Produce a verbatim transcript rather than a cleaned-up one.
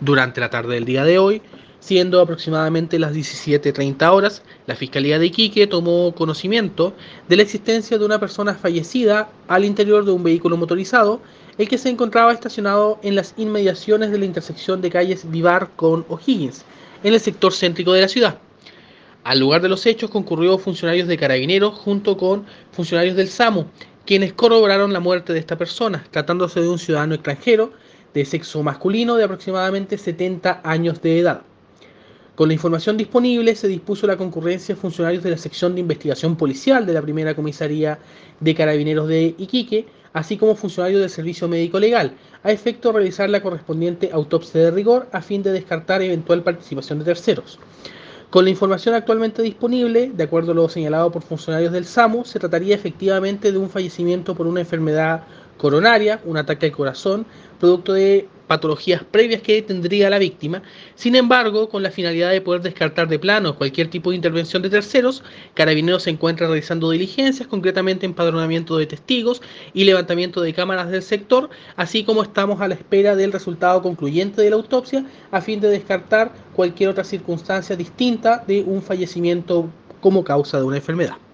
Durante la tarde del día de hoy, siendo aproximadamente las diecisiete treinta horas, la Fiscalía de Iquique tomó conocimiento de la existencia de una persona fallecida al interior de un vehículo motorizado, el que se encontraba estacionado en las inmediaciones de la intersección de calles Vivar con O'Higgins, en el sector céntrico de la ciudad. Al lugar de los hechos concurrió funcionarios de Carabineros junto con funcionarios del SAMU, quienes corroboraron la muerte de esta persona, tratándose de un ciudadano extranjero de sexo masculino de aproximadamente setenta años de edad. Con la información disponible se dispuso la concurrencia de funcionarios de la sección de investigación policial de la primera comisaría de Carabineros de Iquique, así como funcionarios del servicio médico legal, a efecto de realizar la correspondiente autopsia de rigor a fin de descartar eventual participación de terceros. Con la información actualmente disponible, de acuerdo a lo señalado por funcionarios del SAMU, se trataría efectivamente de un fallecimiento por una enfermedad coronaria, un ataque al corazón, producto de patologías previas que tendría la víctima. Sin embargo, con la finalidad de poder descartar de plano cualquier tipo de intervención de terceros, Carabineros se encuentra realizando diligencias, concretamente empadronamiento de testigos y levantamiento de cámaras del sector, así como estamos a la espera del resultado concluyente de la autopsia a fin de descartar cualquier otra circunstancia distinta de un fallecimiento como causa de una enfermedad.